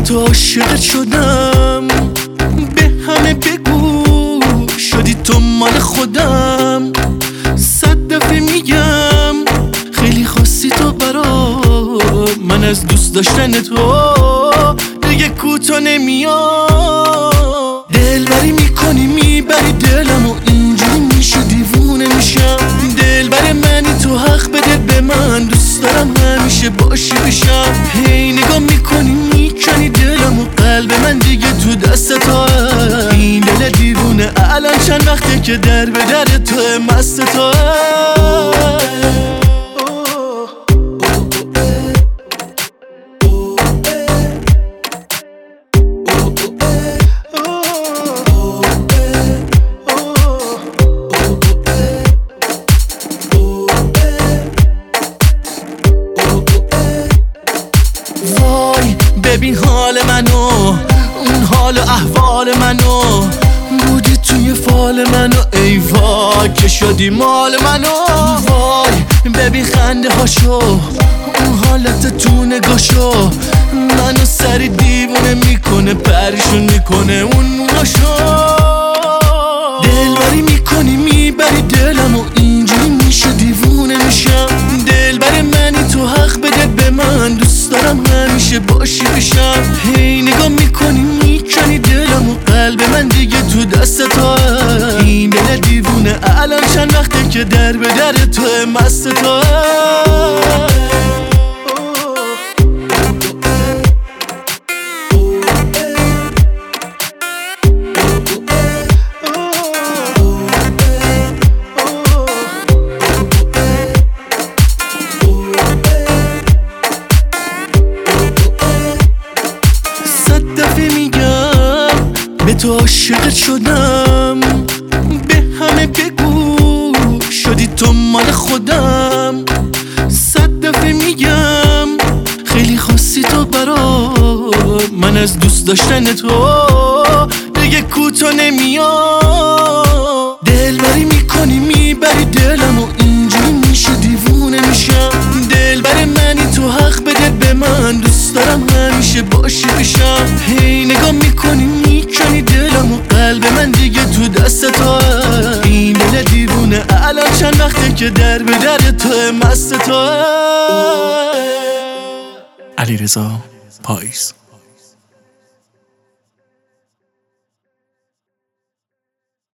تو عاشقت شدم، به همه بگو شدی تو مال خودم. 100 دفعه میگم خیلی خواستی تو برام، من از دوست داشتن تو دیگه کوتاه نمیام. دلبری میکنی میبری دلم و اینجوری میشه دیوونه میشم. دلبر منی تو حق بده به من، دوست دارم همیشه باشی پیشم. هی نگاه میکنی میکنی دلم و قلب من دیگه تو دست تو. این دل دیوونه الان چند وقته که در به در تو مست تو. وای ببین حال منو، اون حال و احوال منو، بودی توی فال منو. ای وای که شدی مال منو. وای ببین خنده هاشو، اون حالت تو نگاشو، منو سری دیوونه میکنه، پریشون میکنه اون موهاشو. دلبری میکنی میبری دلم و اینجوری میشه دیوونه میشم. دلبر منی تو حق بده به من، دوست دارم همیشه باشی پیشم. هی نگاه میکنی میکنی دلم و قلب من دیگه تو دست تو. این دل دیوونه الان چند وقته که در به در تو مست تو. به تو عاشقت شدم، به همه بگو شدی تو مال خودم. 100 دفعه میگم خیلی خواستی تو برام، من از دوست داشتن تو دیگه کوتاه نمیام. دلبری میکنی میبری دلم و اینجوری میشه دیوونه میشم. دلبر منی تو حق بده به من، دوست دارم همیشه باشی پیشم. هی نگاه میکنی میکنی دلم و قلب من دیگه تو دست تو. این دل دیوونه الان چند وقته که در به در تو مست تو. علیرضا پاییز.